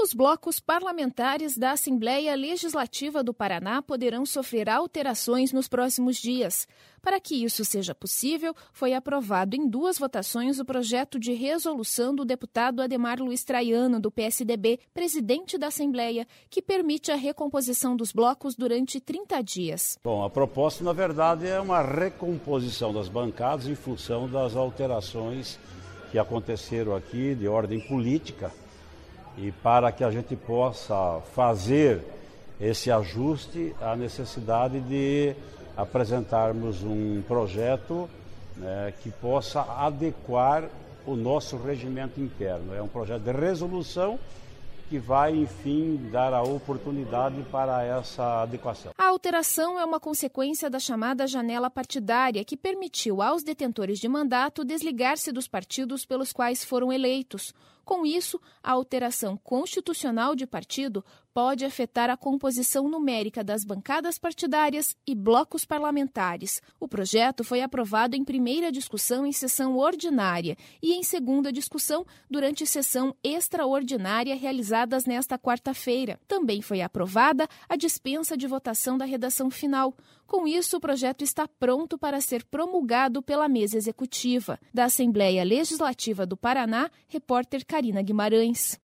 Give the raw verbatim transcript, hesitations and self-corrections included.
Os blocos parlamentares da Assembleia Legislativa do Paraná poderão sofrer alterações nos próximos dias. Para que isso seja possível, foi aprovado em duas votações o projeto de resolução do deputado Ademar Luiz Traiano, do P S D B, presidente da Assembleia, que permite a recomposição dos blocos durante trinta dias. Bom, a proposta, na verdade, é uma recomposição das bancadas em função das alterações que aconteceram aqui de ordem política. E para que a gente possa fazer esse ajuste, há necessidade de apresentarmos um projeto, né, que possa adequar o nosso regimento interno. É um projeto de resolução que vai, enfim, dar a oportunidade para essa adequação. A alteração é uma consequência da chamada janela partidária, que permitiu aos detentores de mandato desligar-se dos partidos pelos quais foram eleitos. Com isso, a alteração constitucional de partido pode afetar a composição numérica das bancadas partidárias e blocos parlamentares. O projeto foi aprovado em primeira discussão em sessão ordinária e em segunda discussão durante sessão extraordinária realizadas nesta quarta-feira. Também foi aprovada a dispensa de votação da redação final. Com isso, o projeto está pronto para ser promulgado pela mesa executiva. Da Assembleia Legislativa do Paraná, repórter Karina Guimarães.